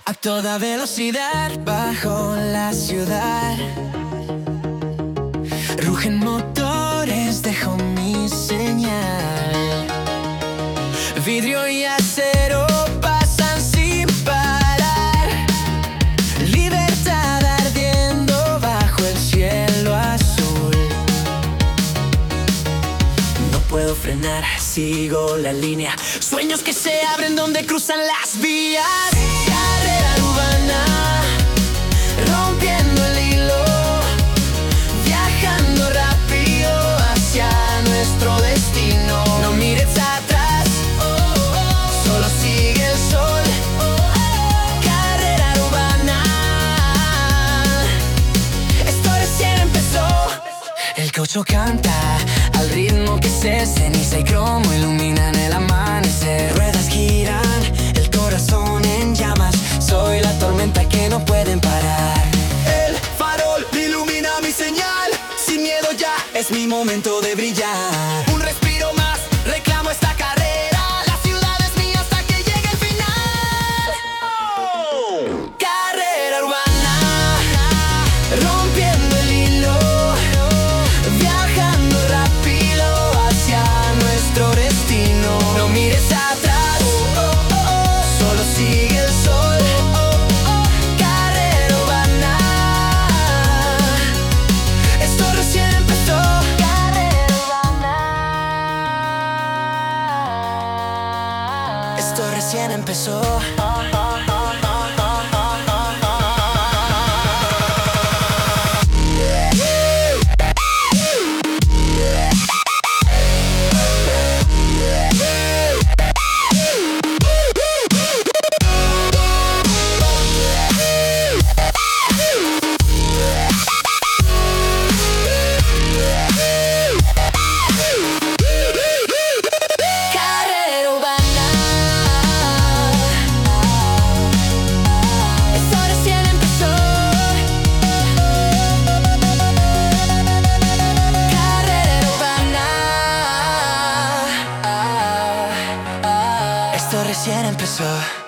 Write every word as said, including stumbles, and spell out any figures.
A toda velocidad bajo la ciudad, rugen motores, dejo mi señal. Vidrio y acero pasan sin parar, libertad ardiendo bajo el cielo azul. No puedo frenar, sigo la línea. Sueños que se abren donde cruzan las vías. Carrera urbana, rompiendo el hilo, viajando rápido hacia nuestro destino. No mires atrás, solo sigue el sol. Carrera urbana, esto recién empezó. El caucho canta al ritmo que se ceniza y cromo iluminan el amanecer. Ruedas giran, el corazón en llamas. Soy la tormenta que no pueden parar. El farol ilumina mi señal. Sin miedo ya es mi momento de brillar. Un respiro más, reclamo esta carrera. La ciudad es mía hasta que llegue el final. Oh. Carrera urbana, rompiendo el hilo, viajando rápido hacia nuestro destino. No mires atrás, solo sigue el sol. Carrera urbana, esto recién empezó. Carrera urbana, esto recién empezó. Esto recién empezó.